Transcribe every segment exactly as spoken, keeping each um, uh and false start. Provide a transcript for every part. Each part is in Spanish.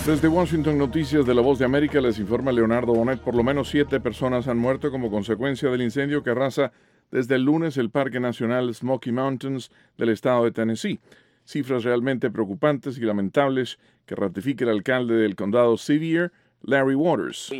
Desde Washington, Noticias de La Voz de América, les informa Leonardo Bonet. Por lo menos siete personas han muerto como consecuencia del incendio que arrasa desde el lunes el Parque Nacional Smoky Mountains del estado de Tennessee. Cifras realmente preocupantes y lamentables que ratifica el alcalde del condado Sevier, Larry Waters.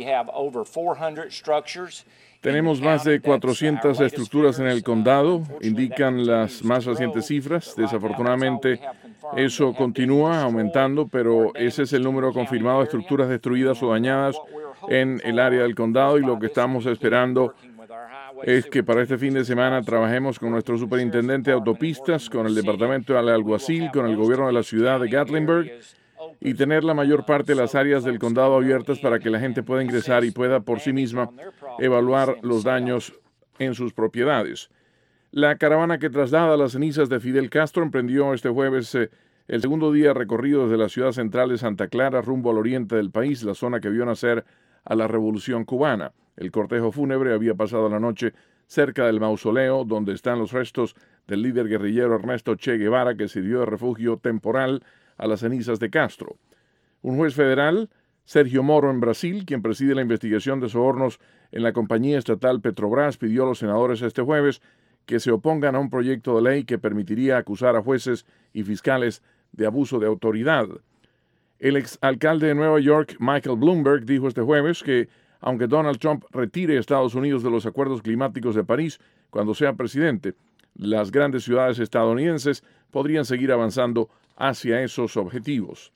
Tenemos más de cuatrocientas estructuras en el condado, indican las más recientes cifras. Desafortunadamente, eso continúa aumentando, pero ese es el número confirmado de estructuras destruidas o dañadas en el área del condado, y lo que estamos esperando es que para este fin de semana trabajemos con nuestro superintendente de autopistas, con el departamento del alguacil, con el gobierno de la ciudad de Gatlinburg, y tener la mayor parte de las áreas del condado abiertas para que la gente pueda ingresar y pueda por sí misma evaluar los daños en sus propiedades. La caravana que traslada las cenizas de Fidel Castro emprendió este jueves eh, el segundo día recorrido desde la ciudad central de Santa Clara rumbo al oriente del país, la zona que vio nacer a la Revolución Cubana. El cortejo fúnebre había pasado la noche cerca del mausoleo donde están los restos del líder guerrillero Ernesto Che Guevara, que sirvió de refugio temporal a las cenizas de Castro. Un juez federal, Sergio Moro en Brasil, quien preside la investigación de sobornos en la compañía estatal Petrobras, pidió a los senadores este jueves que se opongan a un proyecto de ley que permitiría acusar a jueces y fiscales de abuso de autoridad. El exalcalde de Nueva York, Michael Bloomberg, dijo este jueves que aunque Donald Trump retire a Estados Unidos de los acuerdos climáticos de París cuando sea presidente, las grandes ciudades estadounidenses podrían seguir avanzando hacia esos objetivos.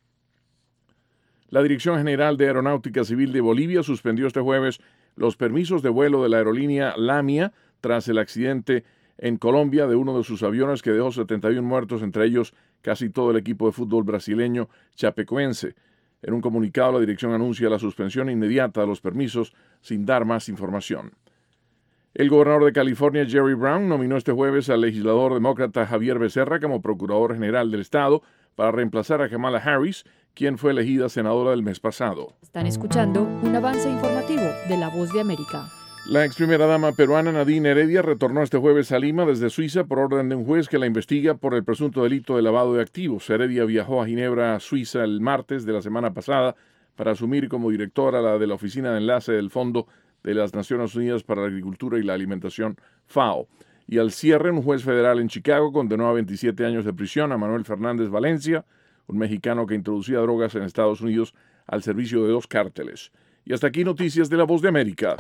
La Dirección General de Aeronáutica Civil de Bolivia suspendió este jueves los permisos de vuelo de la aerolínea Lamia tras el accidente en Colombia de uno de sus aviones que dejó setenta y uno muertos, entre ellos casi todo el equipo de fútbol brasileño chapecoense. En un comunicado, la dirección anuncia la suspensión inmediata de los permisos sin dar más información. El gobernador de California, Jerry Brown, nominó este jueves al legislador demócrata Javier Becerra como procurador general del estado para reemplazar a Kamala Harris, quien fue elegida senadora el mes pasado. Están escuchando un avance informativo de La Voz de América. La ex primera dama peruana Nadine Heredia retornó este jueves a Lima desde Suiza por orden de un juez que la investiga por el presunto delito de lavado de activos. Heredia viajó a Ginebra, Suiza, el martes de la semana pasada para asumir como directora la de la Oficina de Enlace del Fondo de las Naciones Unidas para la Agricultura y la Alimentación, FAO. Y al cierre, un juez federal en Chicago condenó a veintisiete años de prisión a Manuel Fernández Valencia, un mexicano que introducía drogas en Estados Unidos al servicio de dos cárteles. Y hasta aquí Noticias de La Voz de América.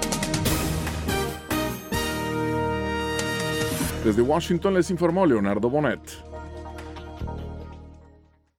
Desde Washington les informó Leonardo Bonet.